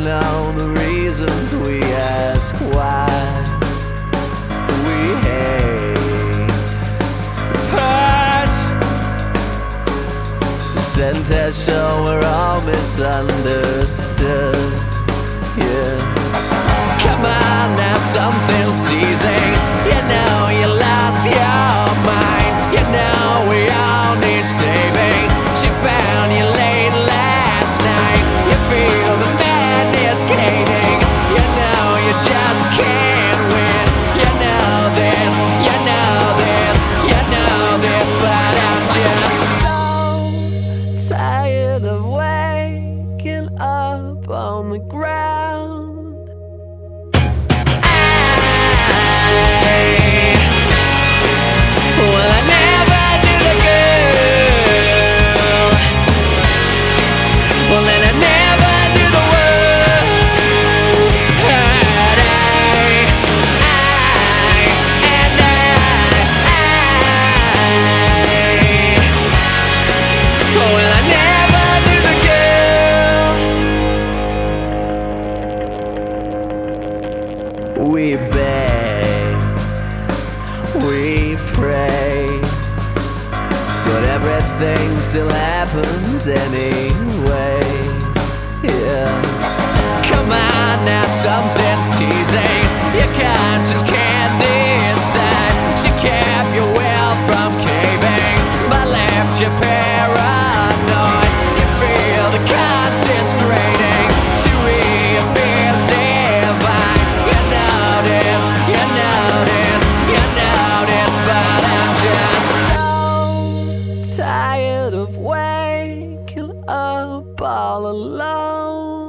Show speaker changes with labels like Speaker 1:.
Speaker 1: know the reasons we ask why. We hate push. Sent us show we're all misunderstood. Yeah. Come on now, something's seizing. You know you lost your mind. You know we all need saving. She found you late last night. You feel the madness caving. You know you just can't win. You know this, you know this, you know this, but I'm just so tired of waking up on the ground. We beg, we pray, but everything still happens anyway. Yeah. Come on now, something's teasing. Your conscience can't decide. She kept your will from caving, but left you paranoid. You feel the constant straining. She reappears divine. You notice, but I'm just so tired of waking up all alone.